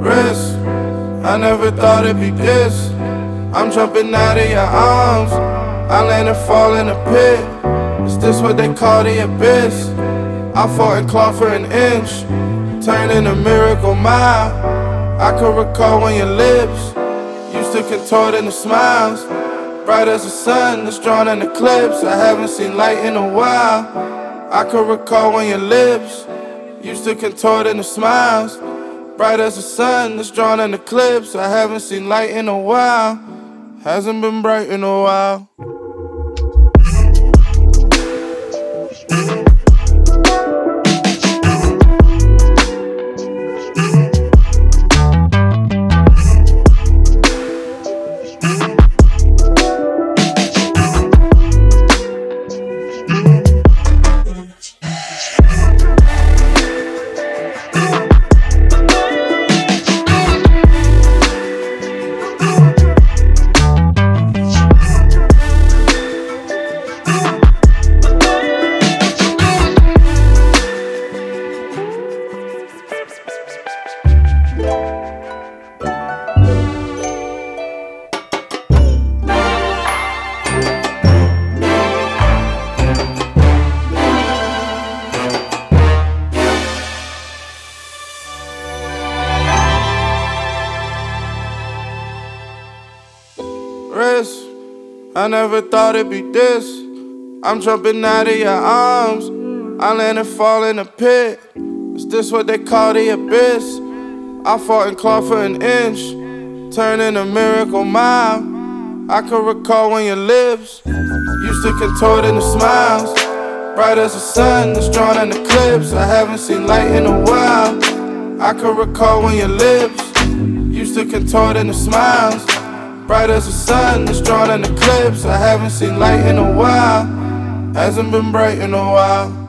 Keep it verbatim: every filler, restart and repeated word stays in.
Wrist, I never thought it'd be this. I'm jumping out of your arms, I land and fall in a pit. Is this what they call the abyss? I fought and clawed for an inch, turning a miracle mile. I could recall when your lips used to contort into smiles, bright as the sun that's drawn in eclipse. I haven't seen light in a while. I could recall when your lips used to contort into smiles, bright as the sun that's drawn in eclipse. I haven't seen light in a while. Hasn't been bright in a while. Wrist, I never thought it'd be this. I'm jumping out of your arms, I land and fall in a pit. Is this what they call the abyss? I fought and clawed for an inch, turning a miracle mile. I can recall when your lips used to contort into smiles, bright as the sun that's drawn in eclipse. I haven't seen light in a while. I can recall when your lips used to contort into smiles, bright as the sun that's drawn in eclipse. I haven't seen light in a while. Hasn't been bright in a while.